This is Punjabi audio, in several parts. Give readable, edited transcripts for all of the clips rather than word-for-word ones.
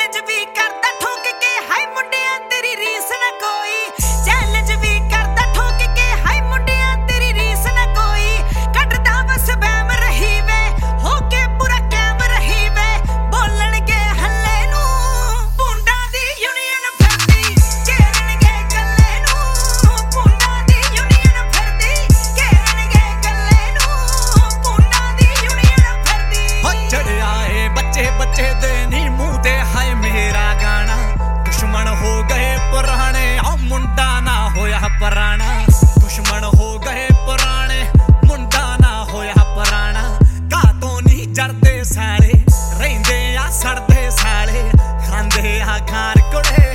चैलेंज भी करदा ठोक के हाय मुंडिया तेरी रीस ना कोई चैलेंज भी करदा ठोक के हाय मुंडिया तेरी रीस ना कोई कटदा बस बैम रही वे होके पूरा कैम रही वे बोलणगे हल्ले नू पुंडा दी यूनियन फिरदी घेरनगे गल्ले नू पुंडा दी यूनियन फिरदी घेरनगे गल्ले नू पुंडा दी यूनियन फिरदी हो चढ़ आए बच्चे बच्चे दे नी मुंह ते हाय मेरा गाना दुश्मन हो गए पुराने आ मुंडा ना होया पुराना दुश्मन हो गए पुराने मुंडा ना होया पुराना कातों नी जरदे साले रहिंदे आ सड़दे साले खांदे आ खार कुड़े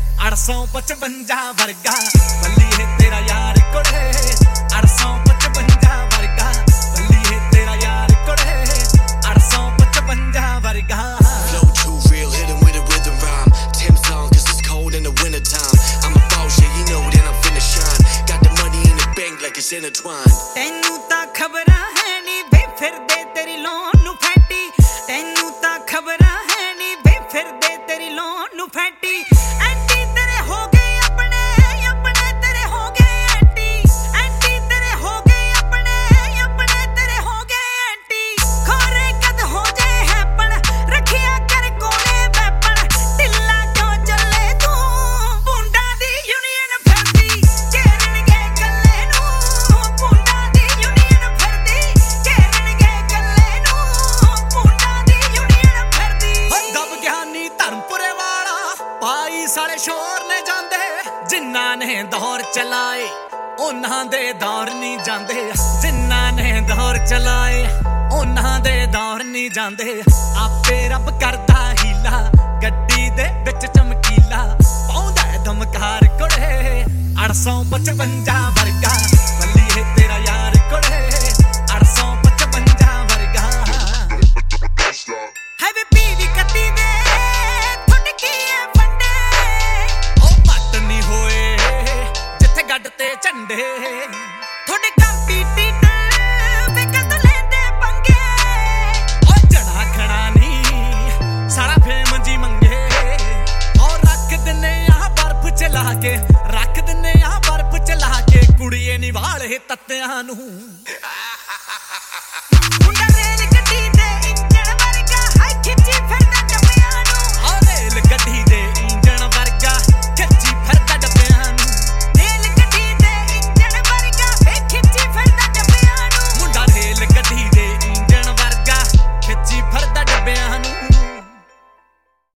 855 वर्गा बल्ली है तेरा यार कुड़े 855 वर्गा बल्ली है तेरा यार कुड़े 855 वर्गा Flow too real, hit 'em with a rhythm rhyme. Tim song, cause it's cold in the winter time. I'm a boss, yeah, you know that I'm finna shine. Got the money in the bank like it's intertwined. ਤੈਨੂੰ ਤਾਂ ਖਬਰਾਂ ਹੈ ਨੀ ਵੇ ਫਿਰਦੇ ਤੇਰੀ ਲੋਨ ਨੂੰ ਫੈਂਟੀ ਤੈਨੂੰ ਤਾਂ ਖਬਰਾਂ ਹੈ ਨੀ ਵੇ ਫਿਰਦੇ ਤੇਰੀ ਲੋਨ ਨੂੰ ਫੈਂਟੀ ਐਂਟੀ ਤੇਰੇ ਹੋ ਗਏ ਆਪਣੇ ਆਪਣੇ ਤੇਰੇ ਹੋ ਗਏ ਐਂਟੀ ਤੇਰੇ ਹੋ ਗਏ ਆਪਣੇ ਤੇਰੇ ਹੋ ਗਏ ਐਂਟੀ ਖੋਰੇ ਕਦ ਹੋ ਜਾਏ ਹੈਪਣ ਰੱਖਿਆ ਕਰ ਕੋਲੇ ਵੈਪਣ ਢਿੱਲਾ ਕਿਉਂ ਚੱਲੇ ਤੂੰ ਪੁੰਡਾ ਦੀ ਯੂਨੀਅਨ ਫਿਰਦੀ ਘੇਰਨਗੇ ਗੱਲੇ ਨੂੰ ਪੁੰਡਾ ਦੀ ਯੂਨੀਅਨ ਫਿਰਦੀ ਘੇਰਨਗੇ ਗੱਲੇ ਨੂੰ ਪੁੰਡਾ ਦੀ ਯੂਨੀਅਨ ਫਿਰਦੀ ਦਬ ਗਿਆਨੀ ਧਰਮਪੁਰੇ ਵਾਲਾ ਪਾਈ ਸਾਲੇ ਸ਼ੋਰ ਨੇ ਜਾਂਦੇ ਜਿਨ੍ਹਾਂ ਨੇ ਦੌਰ ਚਲਾਏ ਉਹਨਾਂ ਦੇ ਦੌਰ ਨਹੀਂ ਜਾਂਦੇ ਜਿਨ੍ਹਾਂ ਨੇ ਦੌਰ ਚਲਾਏ ਉਹਨਾਂ ਦੇ ਦੌਰ ਨਹੀਂ ਜਾਂਦੇ ਆਪੇ ਰੱਬ ਕਰਦਾ ਹੀਲਾ ਗੱਡੀ ਦੇ ਵਿੱਚ ਚਮਕੀਲਾ ਪਾਉਂਦਾ ਦਮਕਾਰ ਕੁੜੇ 855 ਵਰਗਾ ਬੱਲੀ ਹੈ ਤੇਰਾ ਯਾਰ ਕੁੜੇ 855 ਵਰਗਾ ਹੈ ਵੇ ਪੀਵੀ ਕੱਤੀ ਦੇ ਥੁੱਡ ਕੀ ਐ ਫੰਡੇ ਉਹ ਪੱਟ ਨਹੀਂ ਹੋਏ ਜਿੱਥੇ ਗੱਡ ਤੇ ਝੰਡੇ ਥੁੱਡ ਕੰਪੀਟੀਟਰ ਵੇ ਕਦ ਲੈਂਦੇ ਪੰਗੇ ਉਹ ਜਣਾ ਖਣਾ ਨਹੀਂ ਸਾਰਾ ਫੇਮ ਜੀ ਮੰਗੇ ਔਰ ਰੱਖ ਦਿੰਨੇ ਆ ਬਰਫ ਚਲਾ ਕੇ ਰੱਖ ਦਿੰਨੇ ਆ ਬਰਫ ਚਲਾ ਕੇ ਕੁੜੀਏ ਨਿਵਾਲੇ ਤੱਤਿਆਂ ਨੂੰ